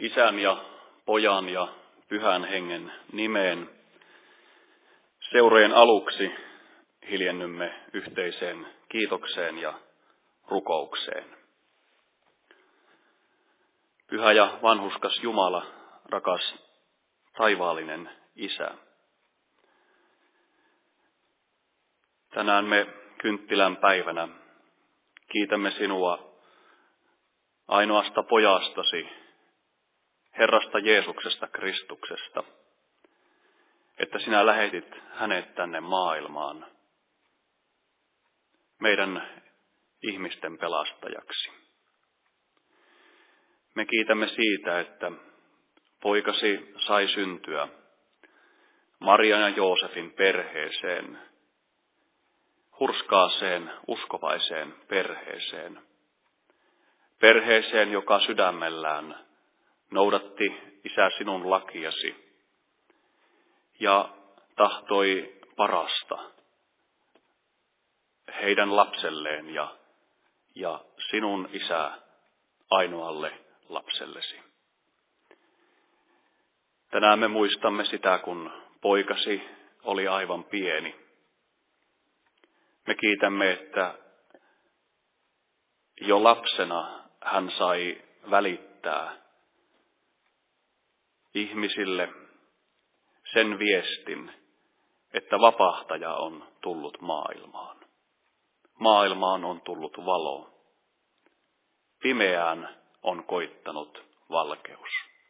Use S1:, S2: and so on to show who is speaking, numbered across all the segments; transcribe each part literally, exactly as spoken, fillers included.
S1: Isän ja Pojan ja Pyhän Hengen nimeen seurojen aluksi hiljennymme yhteiseen kiitokseen ja rukoukseen. Pyhä ja vanhurskas Jumala, rakas taivaallinen Isä. Tänään me kynttilän päivänä kiitämme sinua ainoasta pojastasi, Herrasta Jeesuksesta Kristuksesta, että sinä lähetit hänet tänne maailmaan meidän ihmisten pelastajaksi. Me kiitämme siitä, että poikasi sai syntyä Marian ja Joosefin perheeseen, hurskaaseen, uskovaiseen perheeseen. Perheeseen, joka sydämellään noudatti, Isä, sinun lakiasi ja tahtoi parasta heidän lapselleen ja, ja sinun, Isä, ainoalle lapsellesi. Tänään me muistamme sitä, kun poikasi oli aivan pieni. Me kiitämme, että jo lapsena hän sai välittää ihmisille sen viestin, että vapahtaja on tullut maailmaan. Maailmaan on tullut valo. Pimeään on koittanut valkeus.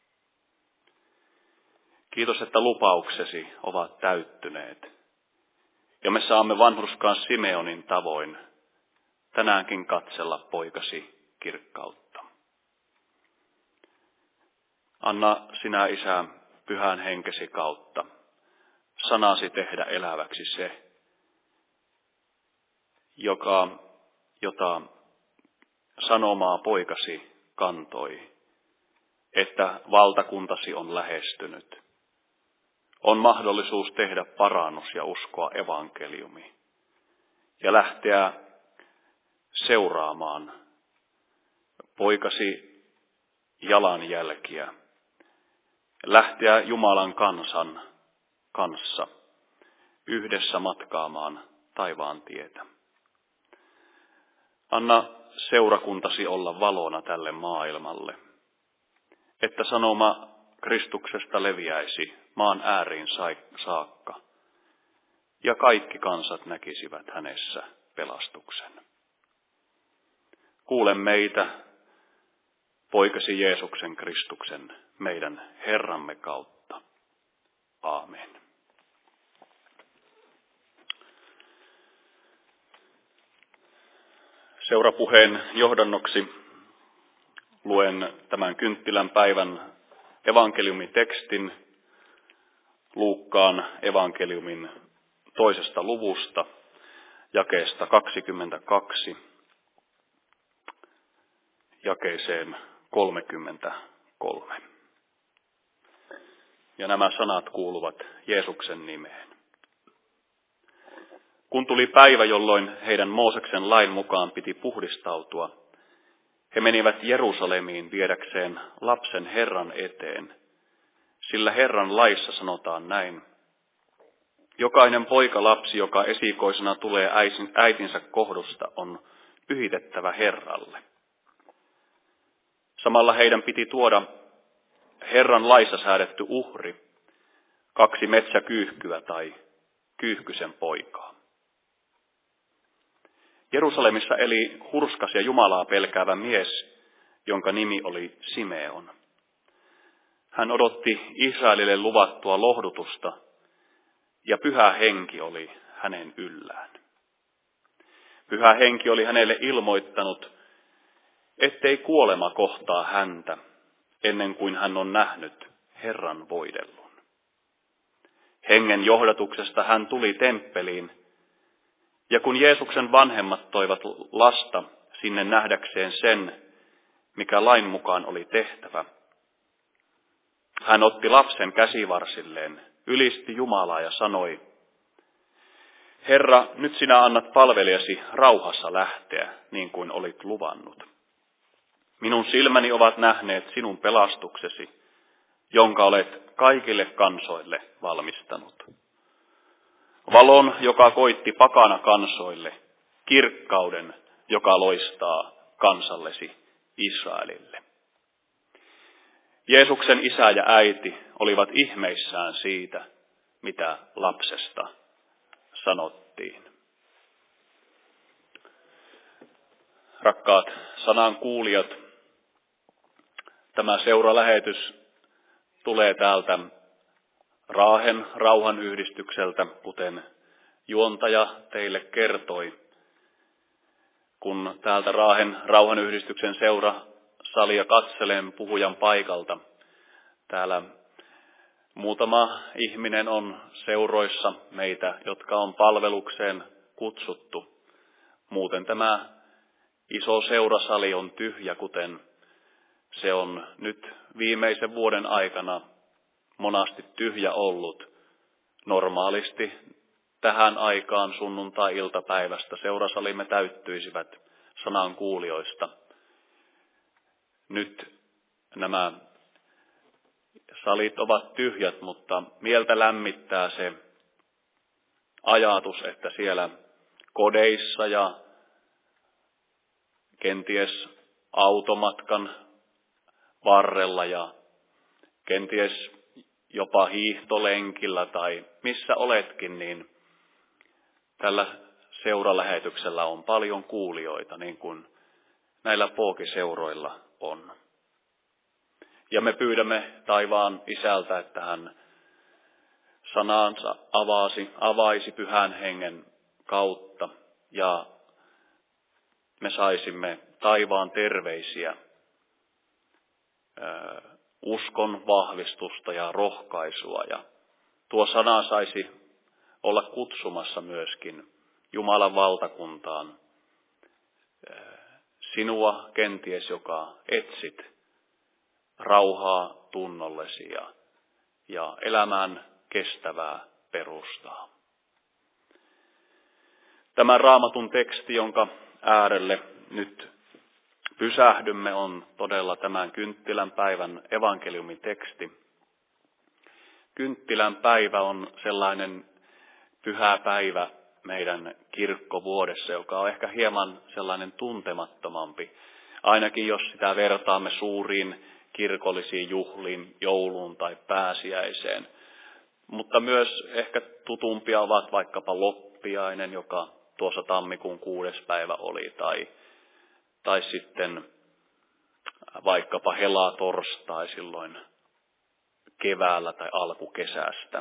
S1: Kiitos, että lupauksesi ovat täyttyneet. Ja me saamme vanhurskaan Simeonin tavoin tänäänkin katsella poikasi kirkkautta. Anna sinä, Isä, Pyhän Henkesi kautta sanasi tehdä eläväksi se, joka, jota sanomaa poikasi kantoi, että valtakuntasi on lähestynyt. On mahdollisuus tehdä parannus ja uskoa evankeliumi ja lähteä seuraamaan poikasi jalanjälkiä, lähteä Jumalan kansan kanssa yhdessä matkaamaan taivaan tietä. Anna seurakuntasi olla valona tälle maailmalle, että sanoma Kristuksesta leviäisi maan ääriin saakka ja kaikki kansat näkisivät hänessä pelastuksen. Kuule meitä, poikasi Jeesuksen Kristuksen, meidän Herramme kautta. Aamen. Seurapuheen johdannoksi luen tämän kynttilän päivän evankeliumitekstin Luukkaan evankeliumin toisesta luvusta, jakeesta kaksikymmentäkaksi, jakeeseen kolmekymmentäkolme. Ja nämä sanat kuuluvat Jeesuksen nimeen. Kun tuli päivä, jolloin heidän Mooseksen lain mukaan piti puhdistautua, he menivät Jerusalemiin viedäkseen lapsen Herran eteen, sillä Herran laissa sanotaan näin: jokainen poika lapsi, joka esikoisena tulee äitinsä kohdusta, on pyhitettävä Herralle. Samalla heidän piti tuoda Herran laissa säädetty uhri, kaksi metsäkyyhkyä tai kyyhkysen poikaa. Jerusalemissa eli hurskas ja Jumalaa pelkäävä mies, jonka nimi oli Simeon. Hän odotti Israelille luvattua lohdutusta, ja Pyhä Henki oli hänen yllään. Pyhä Henki oli hänelle ilmoittanut, ettei kuolema kohtaa häntä, ennen kuin hän on nähnyt Herran voidellun. Hengen johdatuksesta hän tuli temppeliin, ja kun Jeesuksen vanhemmat toivat lasta sinne nähdäkseen sen, mikä lain mukaan oli tehtävä, hän otti lapsen käsivarsilleen, ylisti Jumalaa ja sanoi: Herra, nyt sinä annat palvelijasi rauhassa lähteä, niin kuin olit luvannut. Minun silmäni ovat nähneet sinun pelastuksesi, jonka olet kaikille kansoille valmistanut. Valon, joka koitti pakana kansoille, kirkkauden, joka loistaa kansallesi Israelille. Jeesuksen isä ja äiti olivat ihmeissään siitä, mitä lapsesta sanottiin. Rakkaat sanan kuulijat, tämä seuralähetys tulee täältä Raahen rauhanyhdistykseltä, kuten juontaja teille kertoi. Kun täältä Raahen rauhanyhdistyksen seurasalia katselen puhujan paikalta, täällä muutama ihminen on seuroissa meitä, jotka on palvelukseen kutsuttu. Muuten tämä iso seurasali on tyhjä, kuten se on nyt viimeisen vuoden aikana monasti tyhjä ollut. Normaalisti tähän aikaan sunnuntai-iltapäivästä seurasalimme täyttyisivät sanan kuulijoista. Nyt nämä salit ovat tyhjät, mutta mieltä lämmittää se ajatus, että siellä kodeissa ja kenties automatkan varrella ja kenties jopa hiihtolenkillä tai missä oletkin, niin tällä seuralähetyksellä on paljon kuulijoita, niin kuin näillä pookiseuroilla on. Ja me pyydämme taivaan Isältä, että hän sanansa avasi, avaisi Pyhän Hengen kautta ja me saisimme taivaan terveisiä, uskon vahvistusta ja rohkaisua. Ja tuo sana saisi olla kutsumassa myöskin Jumalan valtakuntaan sinua kenties, joka etsit rauhaa tunnollesi ja, ja elämään kestävää perustaa. Tämä Raamatun teksti, jonka äärelle nyt pysähdymme, on todella tämän Kynttilän päivän evankeliumin teksti. Kynttilän päivä on sellainen pyhä päivä meidän kirkkovuodessa, joka on ehkä hieman sellainen tuntemattomampi. Ainakin jos sitä vertaamme suuriin kirkollisiin juhliin, jouluun tai pääsiäiseen. Mutta myös ehkä tutumpia ovat vaikkapa loppiainen, joka tuossa tammikuun kuudes päivä oli, tai, tai sitten vaikkapa helatorstai silloin keväällä tai alkukesästä.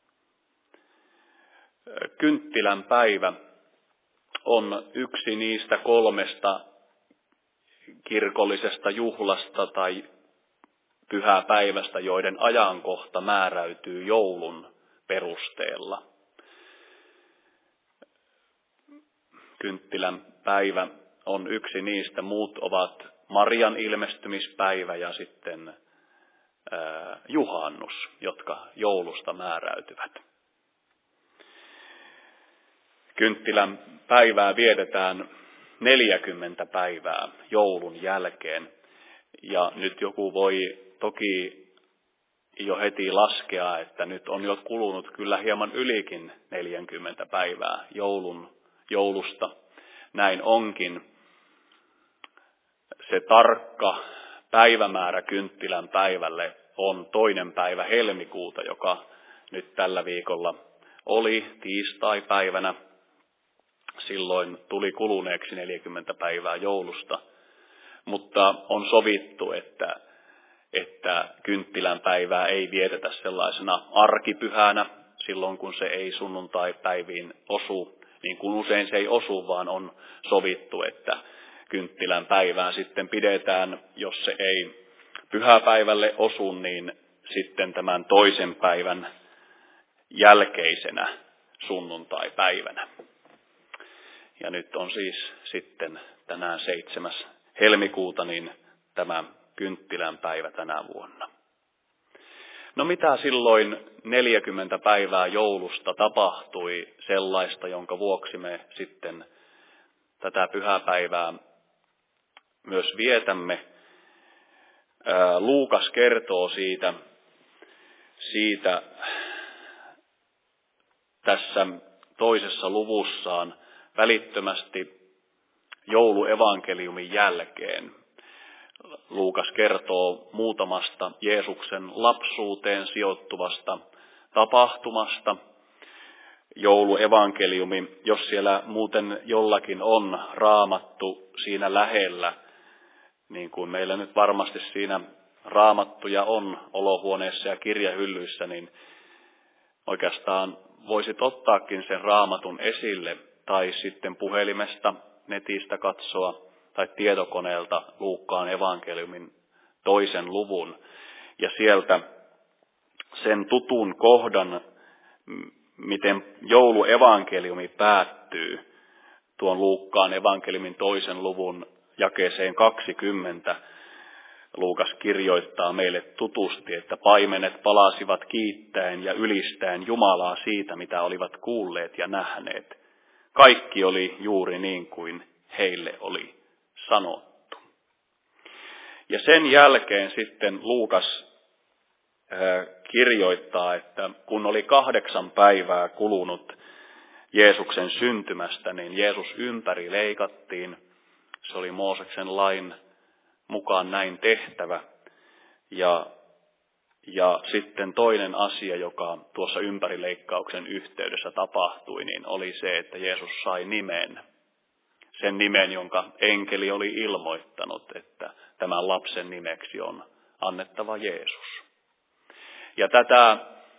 S1: Kynttilän päivä on yksi niistä kolmesta kirkollisesta juhlasta tai pyhäpäivästä, joiden ajankohta määräytyy joulun perusteella. Kynttilän päivä on yksi niistä, muut ovat Marian ilmestymispäivä ja sitten ää, juhannus, jotka joulusta määräytyvät. Kynttilän päivää vietetään neljäkymmentä päivää joulun jälkeen. Ja nyt joku voi toki jo heti laskea, että nyt on jo kulunut kyllä hieman ylikin neljäkymmentä päivää joulun, joulusta. Näin onkin. Se tarkka päivämäärä Kynttilän päivälle on toinen päivä helmikuuta, joka nyt tällä viikolla oli tiistai-päivänä. Silloin tuli kuluneeksi neljäkymmentä päivää joulusta, mutta on sovittu, että, että Kynttilän päivää ei vietetä sellaisena arkipyhänä silloin, kun se ei sunnuntai-päiviin osu, niin kuin usein se ei osu, vaan on sovittu, että Kynttilän päivään sitten pidetään, jos se ei pyhäpäivälle osu, niin sitten tämän toisen päivän jälkeisenä sunnuntai-päivänä. Ja nyt on siis sitten tänään seitsemäs helmikuuta niin tämä Kynttilän päivä tänä vuonna. No mitä silloin neljäkymmentä päivää joulusta tapahtui sellaista, jonka vuoksi me sitten tätä pyhäpäivää myös vietämme? Luukas kertoo siitä, siitä tässä toisessa luvussaan välittömästi jouluevankeliumin jälkeen. Luukas kertoo muutamasta Jeesuksen lapsuuteen sijoittuvasta tapahtumasta. Jouluevankeliumi, jos siellä muuten jollakin on raamattu siinä lähellä, niin kuin meillä nyt varmasti siinä raamattuja on olohuoneessa ja kirjahyllyissä, niin oikeastaan voisit ottaakin sen raamatun esille tai sitten puhelimesta, netistä katsoa tai tietokoneelta Luukkaan evankeliumin toisen luvun ja sieltä sen tutun kohdan, miten jouluevankeliumi päättyy tuon Luukkaan evankeliumin toisen luvun jakeeseen kaksikymmentä. Luukas kirjoittaa meille tutusti, että paimenet palasivat kiittäen ja ylistäen Jumalaa siitä, mitä olivat kuulleet ja nähneet. Kaikki oli juuri niin kuin heille oli sanottu. Ja sen jälkeen sitten Luukas kirjoittaa, että kun oli kahdeksan päivää kulunut Jeesuksen syntymästä, niin Jeesus ympäri leikattiin. Se oli Mooseksen lain mukaan näin tehtävä. Ja, ja sitten toinen asia, joka tuossa ympärileikkauksen yhteydessä tapahtui, niin oli se, että Jeesus sai nimen. Sen nimen, jonka enkeli oli ilmoittanut, että tämän lapsen nimeksi on annettava Jeesus. Ja tätä,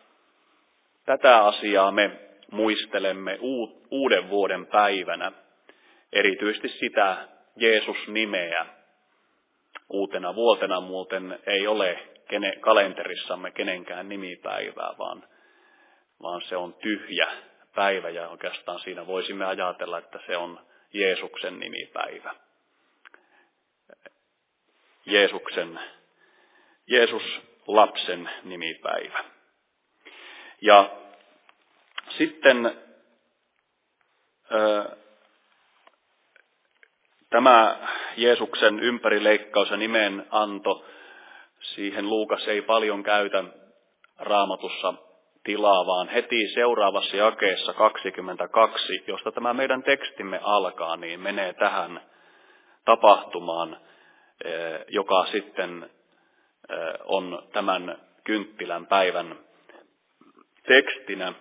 S1: tätä asiaa me muistelemme uuden vuoden päivänä, erityisesti sitä Jeesus-nimeä. Uutena vuotena muuten ei ole kene, kalenterissamme kenenkään nimipäivää, vaan, vaan se on tyhjä päivä ja oikeastaan siinä voisimme ajatella, että se on Jeesuksen nimipäivä. Jeesuksen, Jeesus-lapsen nimipäivä. Ja sitten ö, tämä Jeesuksen ympärileikkaus ja nimen anto, siihen Luukas ei paljon käytä Raamatussa tilaa, vaan heti seuraavassa jakeessa kaksikymmentäkaksi, josta tämä meidän tekstimme alkaa, niin menee tähän tapahtumaan, joka sitten on tämän kynttilän päivän tekstinä,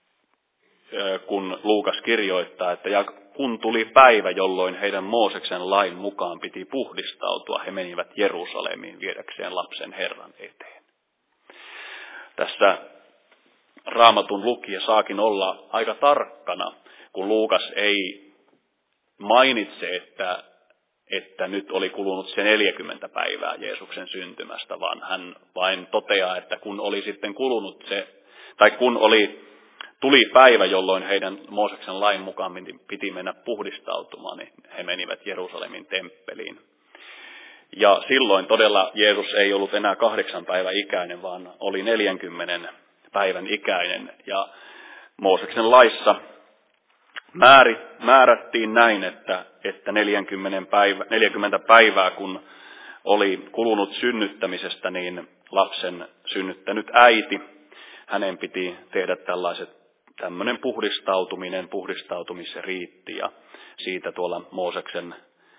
S1: kun Luukas kirjoittaa, että ja kun tuli päivä, jolloin heidän Mooseksen lain mukaan piti puhdistautua, he menivät Jerusalemiin viedäkseen lapsen Herran eteen. Tässä Raamatun lukija saakin olla aika tarkkana, kun Luukas ei mainitse, että, että nyt oli kulunut se neljäkymmentä päivää Jeesuksen syntymästä, vaan hän vain toteaa, että kun oli sitten kulunut se, tai kun oli Tuli päivä, jolloin heidän Mooseksen lain mukaan piti mennä puhdistautumaan, niin he menivät Jerusalemin temppeliin. Ja silloin todella Jeesus ei ollut enää kahdeksan päivän ikäinen, vaan oli neljänkymmenen päivän ikäinen. Ja Mooseksen laissa määri, määrättiin näin, että, että neljäkymmentä, päivä, neljäkymmentä päivää kun oli kulunut synnyttämisestä, niin lapsen synnyttänyt äiti, hänen piti tehdä tällaiset tämmöinen puhdistautuminen, puhdistautumisriitti, ja siitä tuolla Mooseksen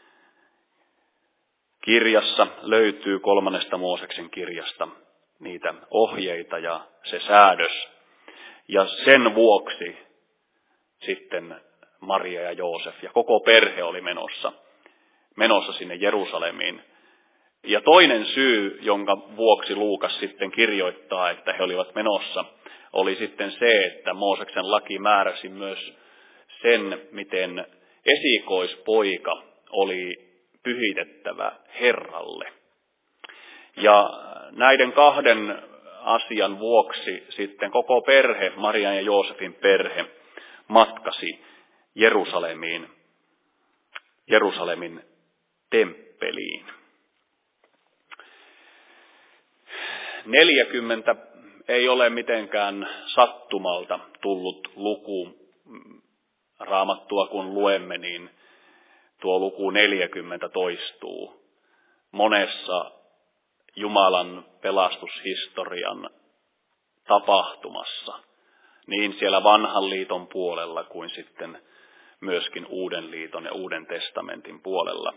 S1: kirjassa löytyy kolmannesta Mooseksen kirjasta niitä ohjeita ja se säädös. Ja sen vuoksi sitten Maria ja Joosef ja koko perhe oli menossa, menossa sinne Jerusalemiin. Ja toinen syy, jonka vuoksi Luukas sitten kirjoittaa, että he olivat menossa, oli sitten se, että Mooseksen laki määräsi myös sen, miten esikoispoika oli pyhitettävä Herralle. Ja näiden kahden asian vuoksi sitten koko perhe, Marian ja Joosefin perhe, matkasi Jerusalemiin, Jerusalemin temppeliin. neljäkymmentä ei ole mitenkään sattumalta tullut luku. Raamattua kun luemme, niin tuo luku neljäkymmentä toistuu monessa Jumalan pelastushistorian tapahtumassa, niin siellä vanhan liiton puolella kuin sitten myöskin uuden liiton ja uuden testamentin puolella.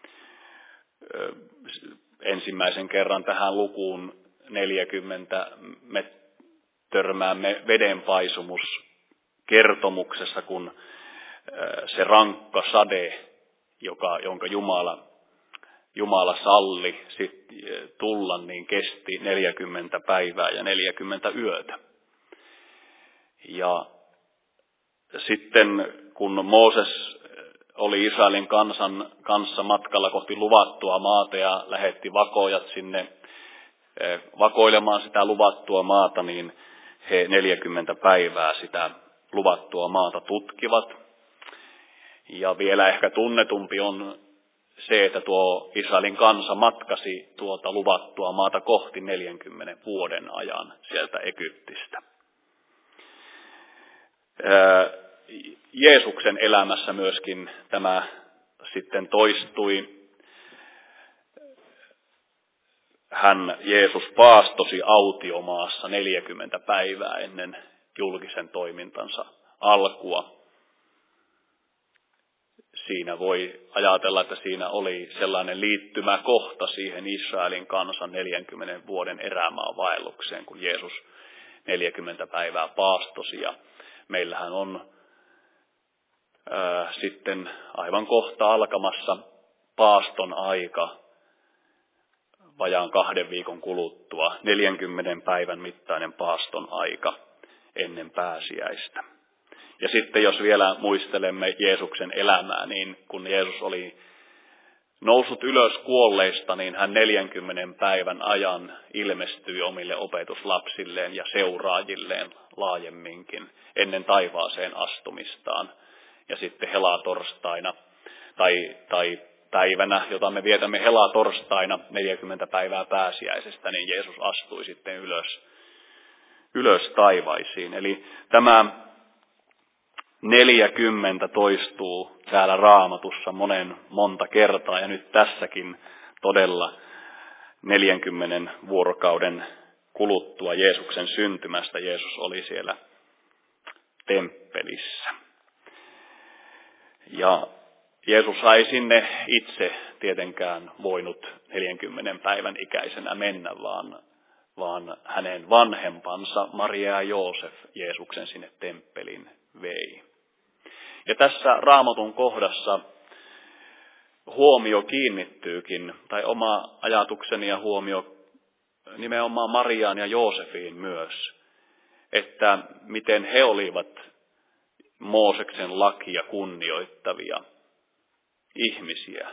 S1: Ensimmäisen kerran tähän lukuun neljäkymmentä me törmäämme vedenpaisumuskertomuksessa, kun se rankka sade, joka, jonka Jumala, Jumala salli sit tulla, niin kesti neljäkymmentä päivää ja neljäkymmentä yötä. Ja sitten kun Mooses oli Israelin kansan kanssa matkalla kohti luvattua maata ja lähetti vakoojat sinne vakoilemaan sitä luvattua maata, niin he neljäkymmentä päivää sitä luvattua maata tutkivat. Ja vielä ehkä tunnetumpi on se, että tuo Israelin kansa matkasi tuota luvattua maata kohti neljänkymmenen vuoden ajan sieltä Egyptistä. Jeesuksen elämässä myöskin tämä sitten toistui. Hän, Jeesus, paastosi autiomaassa neljäkymmentä päivää ennen julkisen toimintansa alkua. Siinä voi ajatella, että siinä oli sellainen liittymäkohta siihen Israelin kansan neljänkymmenen vuoden erämaavaellukseen, kun Jeesus neljäkymmentä päivää paastosi. Ja meillähän on ää, sitten aivan kohta alkamassa paaston aika vajaan kahden viikon kuluttua, neljänkymmenen päivän mittainen paaston aika ennen pääsiäistä. Ja sitten jos vielä muistelemme Jeesuksen elämää, niin kun Jeesus oli noussut ylös kuolleista, niin hän neljänkymmenen päivän ajan ilmestyi omille opetuslapsilleen ja seuraajilleen laajemminkin ennen taivaaseen astumistaan. Ja sitten helatorstaina tai, tai päivänä, jota me vietämme helatorstaina neljäkymmentä päivää pääsiäisestä, niin Jeesus astui sitten ylös, ylös taivaisiin. Eli tämä neljäkymmentä toistuu täällä Raamatussa monen monta kertaa, ja nyt tässäkin todella neljänkymmenen vuorokauden kuluttua Jeesuksen syntymästä Jeesus oli siellä temppelissä. Ja Jeesus ei sinne itse tietenkään voinut neljänkymmenen päivän ikäisenä mennä, vaan, vaan hänen vanhempansa Maria ja Joosef Jeesuksen sinne temppelin vei. Ja tässä Raamatun kohdassa huomio kiinnittyykin, tai oma ajatukseni ja huomio nimenomaan Mariaan ja Joosefiin myös, että miten he olivat Mooseksen lakia kunnioittavia ihmisiä.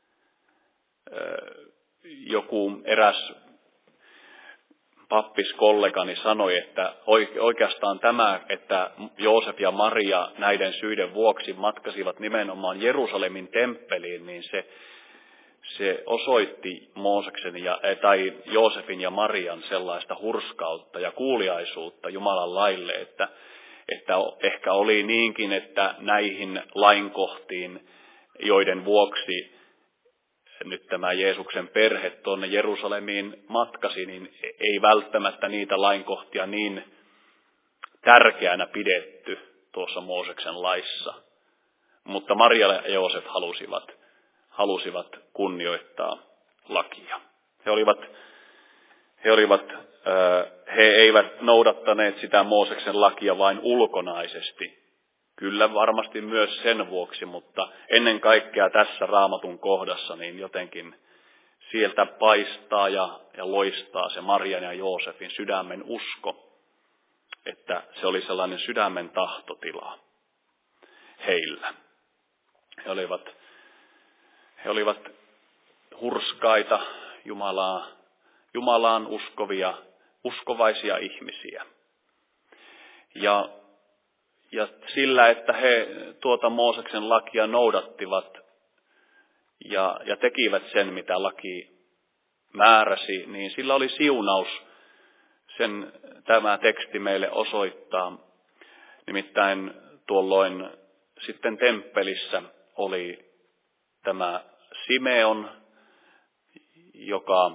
S1: Joku eräs pappiskollegani sanoi, että oikeastaan tämä, että Joosef ja Maria näiden syiden vuoksi matkasivat nimenomaan Jerusalemin temppeliin, niin se, se osoitti Mooseksen ja, tai Joosefin ja Marian sellaista hurskautta ja kuuliaisuutta Jumalan laille, että, että ehkä oli niinkin, että näihin lainkohtiin, joiden vuoksi nyt tämä Jeesuksen perhe tuonne Jerusalemiin matkasi, niin ei välttämättä niitä lainkohtia niin tärkeänä pidetty tuossa Mooseksen laissa. Mutta Maria ja Joosef halusivat, halusivat kunnioittaa lakia. He olivat, he, olivat, he eivät noudattaneet sitä Mooseksen lakia vain ulkonaisesti. Kyllä varmasti myös sen vuoksi, mutta ennen kaikkea tässä Raamatun kohdassa niin jotenkin sieltä paistaa ja, ja loistaa se Marian ja Joosefin sydämen usko, että se oli sellainen sydämen tahtotila heillä. He olivat, he olivat hurskaita Jumalaa, Jumalaan uskovia, uskovaisia ihmisiä. Ja Ja sillä, että he tuota Mooseksen lakia noudattivat ja, ja tekivät sen, mitä laki määräsi, niin sillä oli siunaus. Sen tämä teksti meille osoittaa. Nimittäin tuolloin sitten temppelissä oli tämä Simeon, joka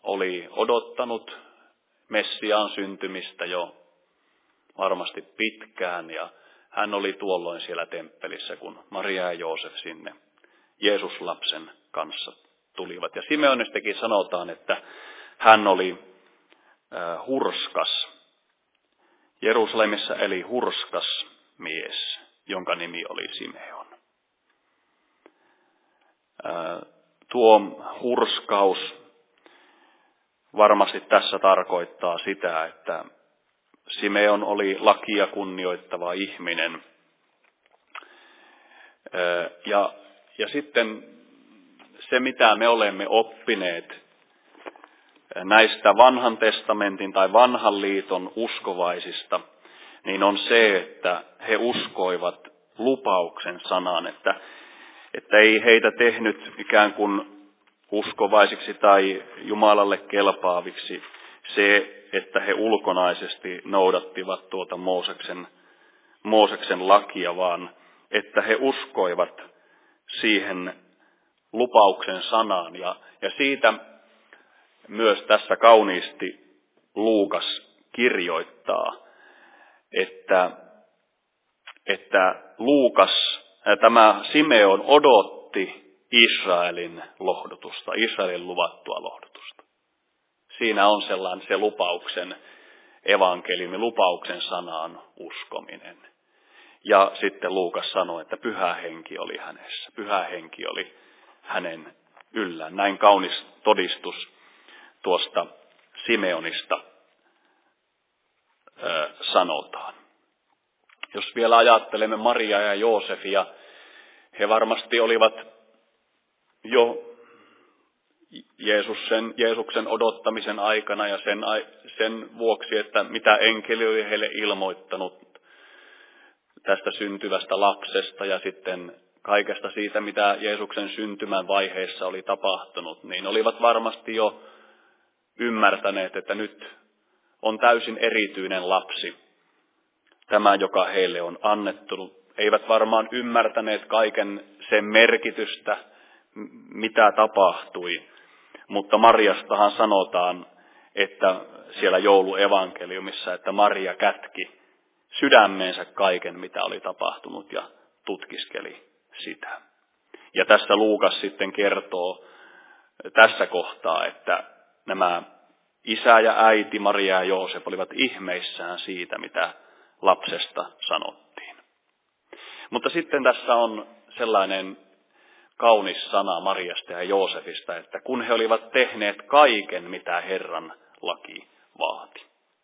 S1: oli odottanut Messiaan syntymistä jo varmasti pitkään, ja hän oli tuolloin siellä temppelissä, kun Maria ja Joosef sinne Jeesuslapsen kanssa tulivat. Ja Simeonistakin sanotaan, että hän oli äh, hurskas. Jerusalemissa eli hurskas mies, jonka nimi oli Simeon. Äh, tuo hurskaus varmasti tässä tarkoittaa sitä, että Simeon oli lakia kunnioittava ihminen. Ja, ja sitten se, mitä me olemme oppineet näistä vanhan testamentin tai vanhan liiton uskovaisista, niin on se, että he uskoivat lupauksen sanaan, että, että ei heitä tehnyt ikään kuin uskovaisiksi tai Jumalalle kelpaaviksi se, että he ulkonaisesti noudattivat tuota Mooseksen, Mooseksen lakia, vaan että he uskoivat siihen lupauksen sanaan. Ja, ja siitä myös tässä kauniisti Luukas kirjoittaa, että, että Luukas, tämä Simeon odotti Israelin lohdutusta, Israelin luvattua lohdutusta. Siinä on sellainen se lupauksen evankeliumi, lupauksen sanaan uskominen. Ja sitten Luukas sanoi, että pyhä henki oli hänessä. Pyhä henki oli hänen yllään. Näin kaunis todistus tuosta Simeonista ö, sanotaan. Jos vielä ajattelemme Maria ja Joosefia, he varmasti olivat jo Jeesuksen, Jeesuksen odottamisen aikana ja sen, sen vuoksi, että mitä enkeli oli heille ilmoittanut tästä syntyvästä lapsesta ja sitten kaikesta siitä, mitä Jeesuksen syntymän vaiheessa oli tapahtunut, niin olivat varmasti jo ymmärtäneet, että nyt on täysin erityinen lapsi, tämä, joka heille on annettu. Eivät varmaan ymmärtäneet kaiken sen merkitystä, mitä tapahtui. Mutta Mariastahan sanotaan, että siellä jouluevankeliumissa, että Maria kätki sydämeensä kaiken, mitä oli tapahtunut, ja tutkiskeli sitä. Ja tässä Luukas sitten kertoo tässä kohtaa, että nämä isä ja äiti, Maria ja Joosef, olivat ihmeissään siitä, mitä lapsesta sanottiin. Mutta sitten tässä on sellainen kaunis sana Mariasta ja Joosefista, että kun he olivat tehneet kaiken, mitä Herran laki vaati.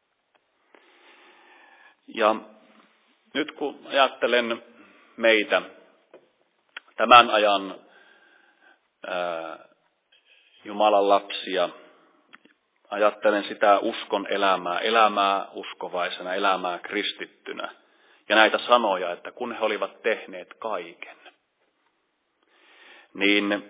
S1: Ja nyt kun ajattelen meitä tämän ajan ää, Jumalan lapsia, ajattelen sitä uskon elämää, elämää uskovaisena, elämää kristittynä. Ja näitä sanoja, että kun he olivat tehneet kaiken, niin,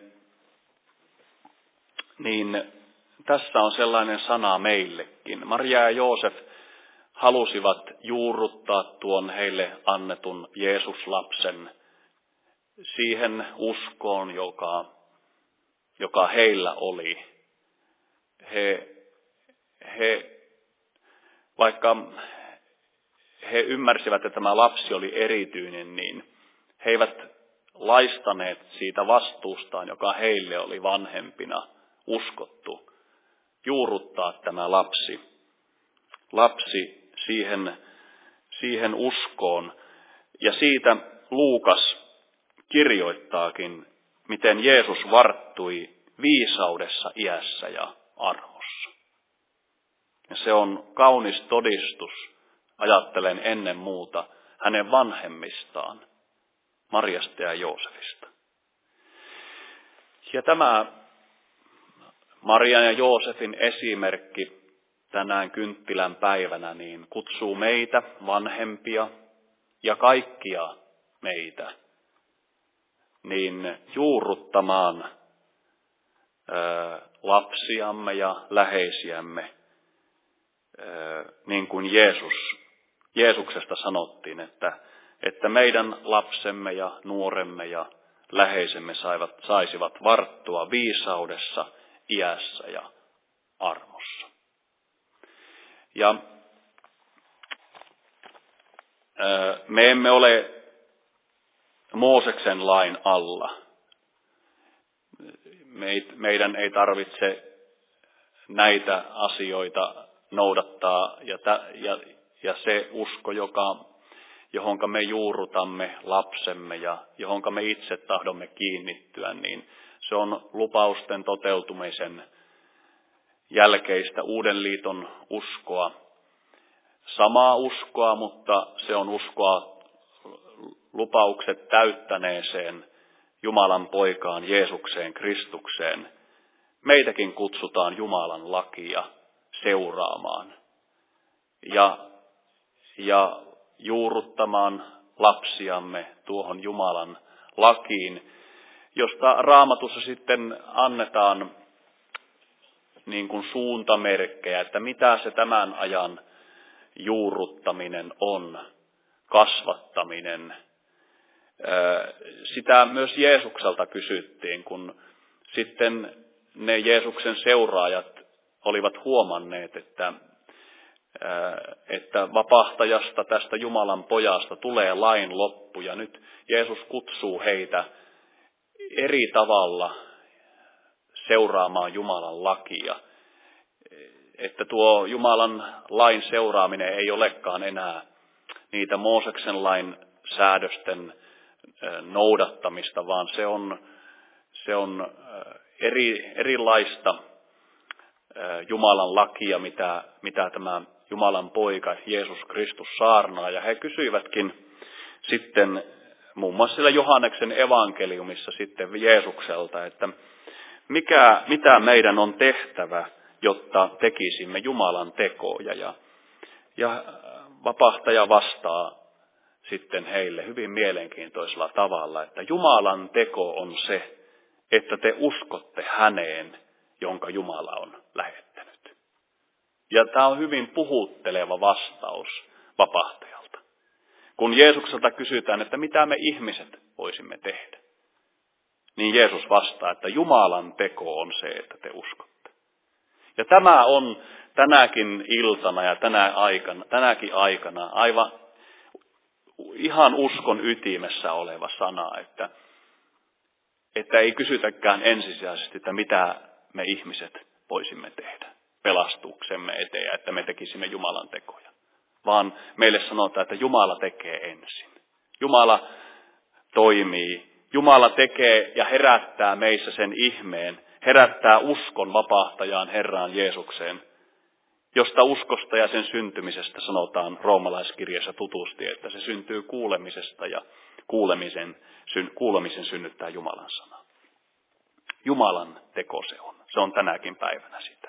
S1: niin tässä on sellainen sana meillekin. Maria ja Joosef halusivat juurruttaa tuon heille annetun Jeesuslapsen siihen uskoon, joka, joka heillä oli. He, he, vaikka he ymmärsivät, että tämä lapsi oli erityinen, niin he eivät laistaneet siitä vastuustaan, joka heille oli vanhempina uskottu, juurruttaa tämä lapsi, lapsi siihen, siihen uskoon. Ja siitä Luukas kirjoittaakin, miten Jeesus varttui viisaudessa, iässä ja armossa. Ja se on kaunis todistus, ajattelen ennen muuta, hänen vanhemmistaan, Mariasta ja Joosefista. Ja tämä Marian ja Joosefin esimerkki tänään kynttilän päivänä niin kutsuu meitä, vanhempia ja kaikkia meitä, niin juurruttamaan ö, lapsiamme ja läheisiämme, ö, niin kuin Jeesus, Jeesuksesta sanottiin, että, että meidän lapsemme ja nuoremme ja läheisemme saivat, saisivat varttua viisaudessa, iässä ja armossa. Ja me emme ole Mooseksen lain alla. Meidän ei tarvitse näitä asioita noudattaa ja, ja, ja se usko, joka, johonka me juurrutamme lapsemme ja johonka me itse tahdomme kiinnittyä, niin se on lupausten toteutumisen jälkeistä uuden liiton uskoa. Samaa uskoa, mutta se on uskoa lupaukset täyttäneeseen Jumalan poikaan Jeesukseen Kristukseen. Meitäkin kutsutaan Jumalan lakia seuraamaan ja, ja juurruttamaan lapsiamme tuohon Jumalan lakiin, josta Raamatussa sitten annetaan niin kuin suuntamerkkejä, että mitä se tämän ajan juurruttaminen on, kasvattaminen. Sitä myös Jeesukselta kysyttiin, kun sitten ne Jeesuksen seuraajat olivat huomanneet, että, että vapahtajasta, tästä Jumalan pojasta tulee lain loppu. Ja nyt Jeesus kutsuu heitä eri tavalla seuraamaan Jumalan lakia. Että tuo Jumalan lain seuraaminen ei olekaan enää niitä Mooseksen lain säädösten noudattamista, vaan se on, se on eri, erilaista Jumalan lakia, mitä, mitä tämä Jumalan poika Jeesus Kristus saarnaa. Ja he kysyivätkin sitten muun muassa siellä Johanneksen evankeliumissa sitten Jeesukselta, että mikä, mitä meidän on tehtävä, jotta tekisimme Jumalan tekoja. Ja, ja vapahtaja vastaa sitten heille hyvin mielenkiintoisella tavalla, että Jumalan teko on se, että te uskotte häneen, jonka Jumala on lähettänyt. Ja tämä on hyvin puhutteleva vastaus vapahtajalta. Kun Jeesukselta kysytään, että mitä me ihmiset voisimme tehdä, niin Jeesus vastaa, että Jumalan teko on se, että te uskotte. Ja tämä on tänäkin iltana ja tänä aikana, tänäkin aikana aivan ihan uskon ytimessä oleva sana, että, että ei kysytäkään ensisijaisesti, että mitä me ihmiset voisimme tehdä pelastuksemme eteen, että me tekisimme Jumalan tekoja. Vaan meille sanotaan, että Jumala tekee ensin. Jumala toimii. Jumala tekee ja herättää meissä sen ihmeen, herättää uskon vapahtajaan Herraan Jeesukseen, josta uskosta ja sen syntymisestä sanotaan roomalaiskirjassa tutusti, että se syntyy kuulemisesta ja kuulemisen, kuulemisen synnyttää Jumalan sana. Jumalan teko se on. Se on tänäkin päivänä sitä.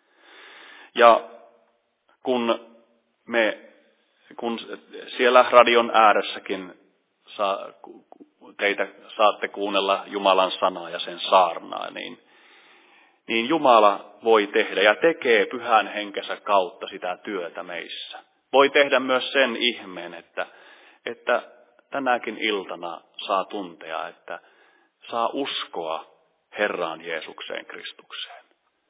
S1: Ja kun me, kun siellä radion ääressäkin saa, teitä saatte kuunnella Jumalan sanaa ja sen saarnaa, niin, niin Jumala voi tehdä ja tekee pyhän henkensä kautta sitä työtä meissä. Voi tehdä myös sen ihmeen, että, että tänäkin iltana saa tuntea, että saa uskoa Herraan Jeesukseen Kristukseen.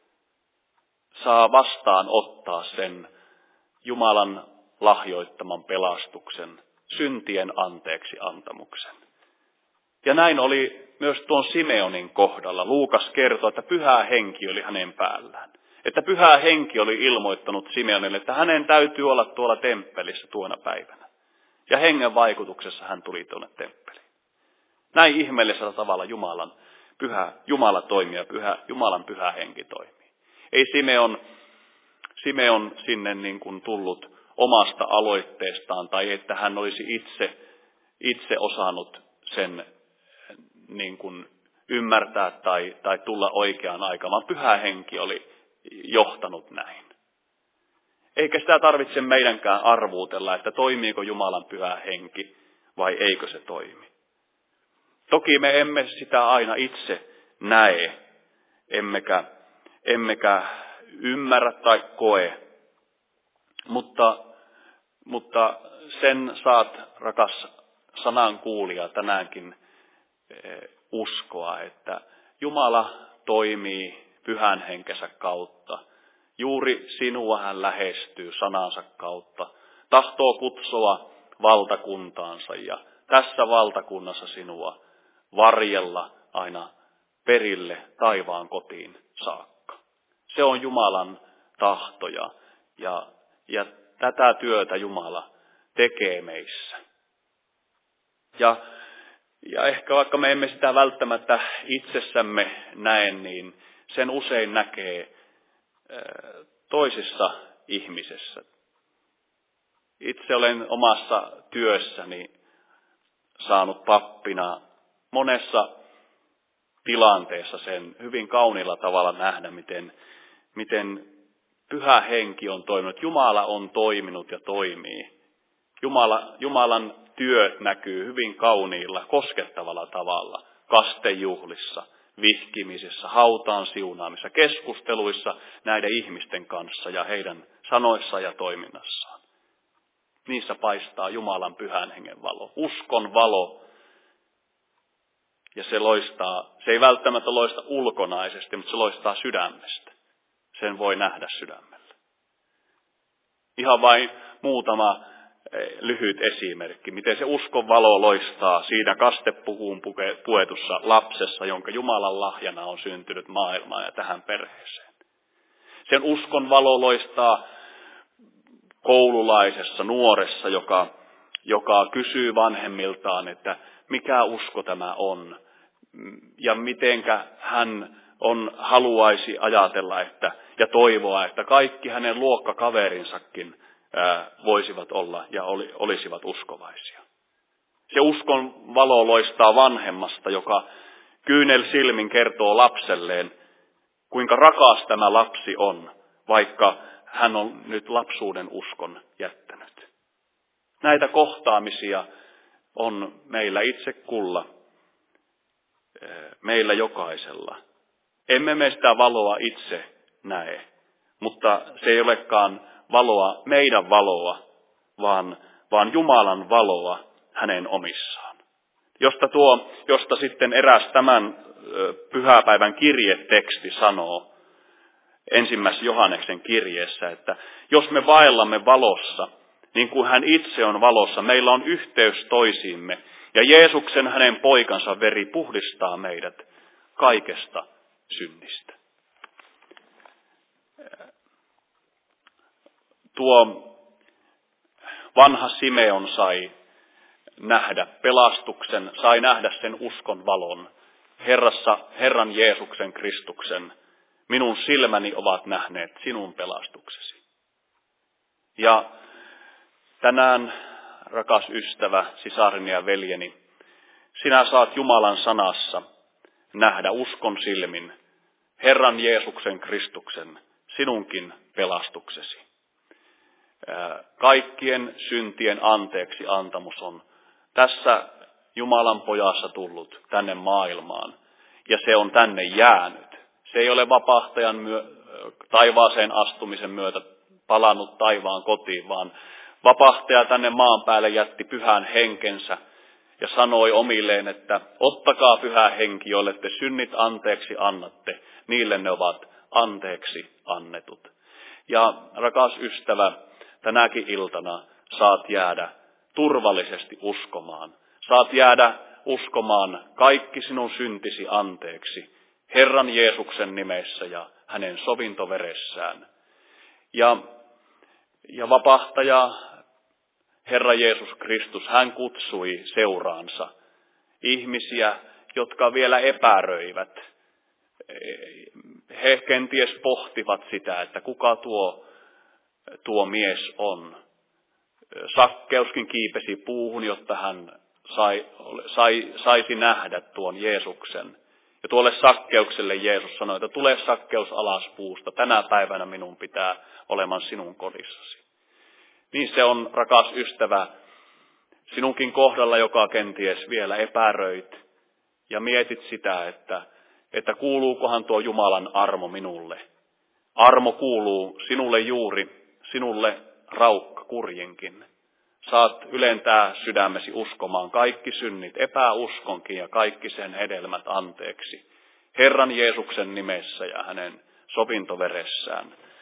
S1: Saa vastaan ottaa sen Jumalan lahjoittaman pelastuksen, syntien anteeksi antamuksen. Ja näin oli myös tuon Simeonin kohdalla. Luukas kertoo, että pyhä henki oli hänen päällään. Että pyhä henki oli ilmoittanut Simeonille, että hänen täytyy olla tuolla temppelissä tuona päivänä. Ja hengen vaikutuksessa hän tuli tuonne temppeliin. Näin ihmeellisellä tavalla Jumalan pyhä, Jumala toimii ja pyhä, Jumalan pyhä henki toimii. Ei Simeon, Simeon sinne niin kuin tullut omasta aloitteestaan tai että hän olisi itse, itse osannut sen niin kuin ymmärtää tai, tai tulla oikeaan aikaan, vaan pyhä henki oli johtanut näin. Eikä sitä tarvitse meidänkään arvuutella, että toimiiko Jumalan pyhä henki vai eikö se toimi. Toki me emme sitä aina itse näe, emmekä, emmekä ymmärrä tai koe, mutta, mutta sen saat, rakas sanan kuulija, tänäänkin uskoa, että Jumala toimii pyhän henkensä kautta Juuri sinua hän lähestyy sanansa kautta, tahtoo kutsua valtakuntaansa ja tässä valtakunnassa sinua varjella aina perille taivaan kotiin saakka. Se on Jumalan tahto ja, ja, ja tätä työtä Jumala tekee meissä. Ja, ja ehkä vaikka me emme sitä välttämättä itsessämme näe, niin sen usein näkee toisissa ihmisissä. Itse olen omassa työssäni saanut pappina monessa tilanteessa sen hyvin kauniilla tavalla nähdä, miten, miten Pyhä Henki on toiminut. Jumala on toiminut ja toimii. Jumala, Jumalan työt näkyy hyvin kauniilla, koskettavalla tavalla, kastejuhlissa, vihkimisissä, hautaan siunaamissa, keskusteluissa näiden ihmisten kanssa ja heidän sanoissaan ja toiminnassaan. Niissä paistaa Jumalan Pyhän Hengen valo, uskon valo. Ja se loistaa, se ei välttämättä loista ulkonaisesti, mutta se loistaa sydämestä. Sen voi nähdä sydämellä. Ihan vain muutama lyhyt esimerkki, miten se uskon valo loistaa siinä kastepukuun puetussa lapsessa, jonka Jumalan lahjana on syntynyt maailmaan ja tähän perheeseen. Sen uskon valo loistaa koululaisessa, nuoressa, joka, joka kysyy vanhemmiltaan, että mikä usko tämä on ja mitenkä hän on, haluaisi ajatella että, ja toivoa, että kaikki hänen luokkakaverinsakin ää, voisivat olla ja oli, olisivat uskovaisia. Se uskon valo loistaa vanhemmasta, joka kyynel silmin kertoo lapselleen, kuinka rakas tämä lapsi on, vaikka hän on nyt lapsuuden uskon jättänyt. Näitä kohtaamisia on meillä itse kulla, meillä jokaisella. Emme me sitä valoa itse näe, mutta se ei olekaan valoa, meidän valoa, vaan, vaan Jumalan valoa hänen omissaan. Josta, tuo, josta sitten eräs tämän pyhäpäivän kirjeteksti sanoo, ensimmäisessä Johanneksen kirjeessä, että jos me vaellamme valossa, niin kuin hän itse on valossa, meillä on yhteys toisiimme, ja Jeesuksen hänen poikansa veri puhdistaa meidät kaikesta synnistä. Tuo vanha Simeon sai nähdä pelastuksen, sai nähdä sen uskon valon, Herrassa, Herran Jeesuksen Kristuksen. Minun silmäni ovat nähneet sinun pelastuksesi. Ja tänään, rakas ystävä, sisareni ja veljeni, sinä saat Jumalan sanassa nähdä uskon silmin Herran Jeesuksen Kristuksen, sinunkin pelastuksesi. Kaikkien syntien anteeksi antamus on tässä Jumalan pojassa tullut tänne maailmaan, ja se on tänne jäänyt. Se ei ole vapahtajan myö- taivaaseen astumisen myötä palannut taivaan kotiin, vaan vapahtaja tänne maan päälle jätti pyhän henkensä ja sanoi omilleen, että ottakaa pyhä henki, jolle te synnit anteeksi annatte, niille ne ovat anteeksi annetut. Ja rakas ystävä, tänäkin iltana saat jäädä turvallisesti uskomaan. Saat jäädä uskomaan kaikki sinun syntisi anteeksi Herran Jeesuksen nimessä ja hänen sovintoveressään. Ja, ja vapahtaja Herra Jeesus Kristus, hän kutsui seuraansa ihmisiä, jotka vielä epäröivät. He kenties pohtivat sitä, että kuka tuo, tuo mies on. Sakkeuskin kiipesi puuhun, jotta hän sai, sai, saisi nähdä tuon Jeesuksen. Ja tuolle Sakkeukselle Jeesus sanoi, että tule Sakkeus alas puusta, tänä päivänä minun pitää olemaan sinun kodissasi. Niin se on, rakas ystävä, sinunkin kohdalla, joka kenties vielä epäröit ja mietit sitä, että, että kuuluukohan tuo Jumalan armo minulle. Armo kuuluu sinulle juuri, sinulle raukka kurjinkin. Saat ylentää sydämesi uskomaan kaikki synnit, epäuskonkin ja kaikki sen hedelmät anteeksi. Herran Jeesuksen nimessä ja hänen sovintoveressään.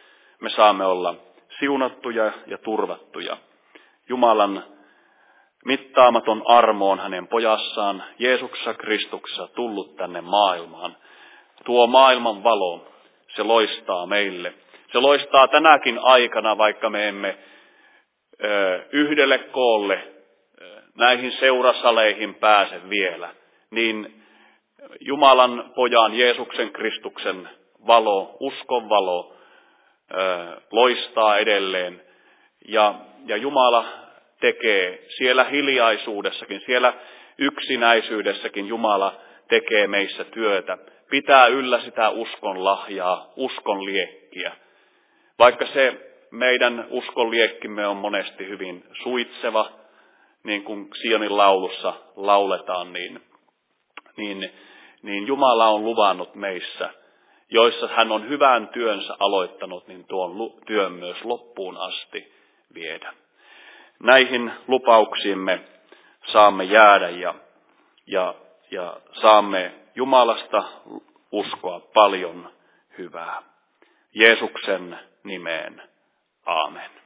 S1: me saamme olla siunattuja ja turvattuja. Jumalan mittaamaton armo on hänen pojassaan Jeesuksessa Kristuksessa tullut tänne maailmaan. Tuo maailman valo, se loistaa meille. Se loistaa tänäkin aikana, vaikka me emme ö, yhdelle koolle ö, näihin seurasaleihin pääse vielä. Niin Jumalan pojan Jeesuksen Kristuksen valo, uskon valo, ö, loistaa edelleen. Ja, ja Jumala tekee siellä hiljaisuudessakin, siellä yksinäisyydessäkin Jumala tekee meissä työtä. Pitää yllä sitä uskon lahjaa, uskon liekkiä. Vaikka se meidän uskon liekkimme on monesti hyvin suitseva, niin kuin Sionin laulussa lauletaan, niin, niin, niin Jumala on luvannut meissä, joissa hän on hyvän työnsä aloittanut, niin tuon työn myös loppuun asti viedä. Näihin lupauksiimme saamme jäädä ja, ja, ja saamme Jumalasta uskoa paljon hyvää. Jeesuksen nimeen. Aamen.